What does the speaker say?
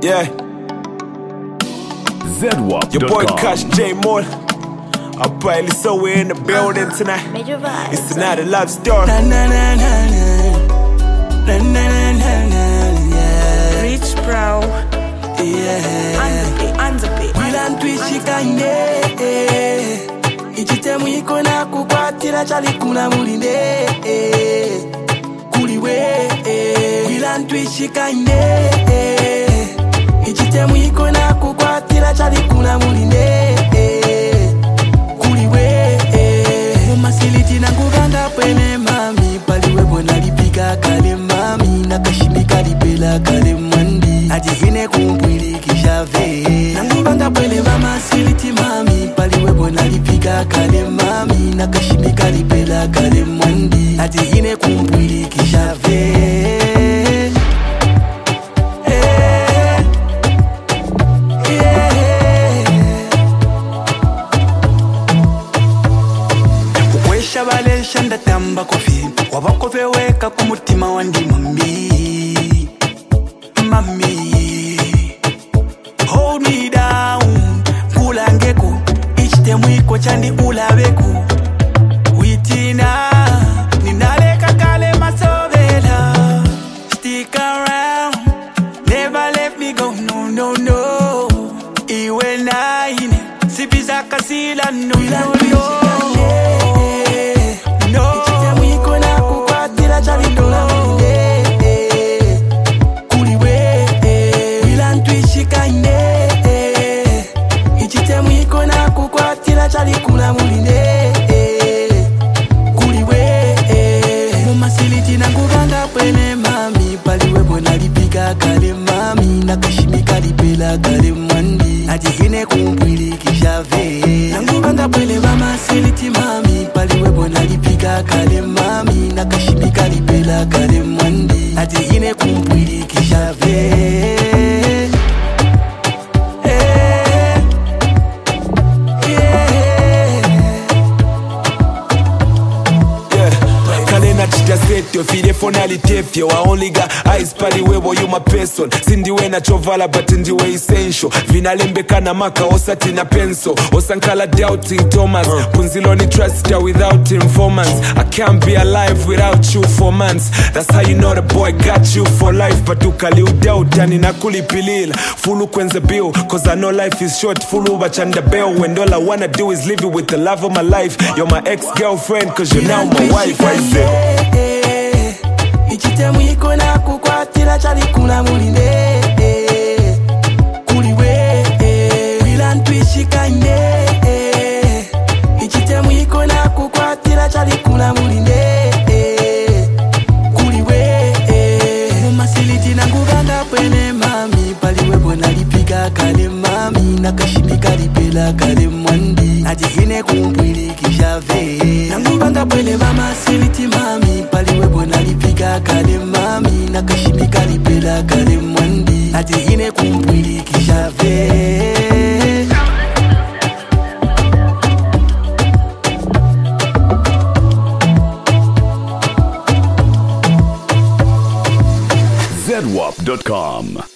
Yeah. ZWAP.com. Your boy Cash J Moore. I'm probably somewhere in the building tonight. Major vibes. It's tonight a love story. Na na na na na na na na na yeah. Rich Brow. Yeah. Underpay. Wilan twishikanye ichitemu iko na kukwatira chali kuna mulinde kuliwe Wilan twishikanye ichitemu iko na kukwatira chali kuna mulinde kuliwe mumasiliti na kuganga pene mami paliwe bona lipiga kale mami nakashimika lipela kale mwandi ajihine kumpwili kishave nangubanga pele masiliti mami paliwe bona lipiga kale mami nakashimika lipela kale mwandi ajihine kumpwili kishave Balesha ndatamba kofi wabakofe weka ku mutima wandi mami hold me down kulangeko ichitemu iko chandi ulabeko witina ninaleka kale masobela stick around never let me go no iwe naine sipiza kasila no chali kuna mulinde kuliwe mumasiliti na nguganga pene mami paliwe bona lipiga kale mami nakashimika lipela kale mwandi ajihine kumpwili kishave na nguganga pene masiliti mami paliwe bona lipiga kale mami nakashimika lipela kale mwandi ajihine kumpwili kishave Yo feel phonality yo I only got eyes pali wewe you my person sindiwe na chovala but ndiwe essential vinalembeka na maka osati na pencil osankala doubting Thomas punzilo ni trust without informants I can't be alive without you for months that's how you know the boy got you for life but ukali udoubt yani nakulipilila fulu kwenze bill cause I know life is short fulu bachanda bell when all I wanna do is live it with the love of my life you're my ex-girlfriend cause you're now my wife I say ichitemu iko na kukwatira chali kuna mulinde kuliwe Wilan twishikanye ichitemu iko na kukwatira chali kuna mulinde kuliwe mumasiliti na nguganga pene mami paliwe bona lipiga kale mami nakashimika lipela kale mwandi ajihine kumpwili kishave nangubanga pene masiliti mami paliwe bona lipiga kale mami nakashimika lipela kale mwandi ajihine kumpwili kishave ZWAP.com.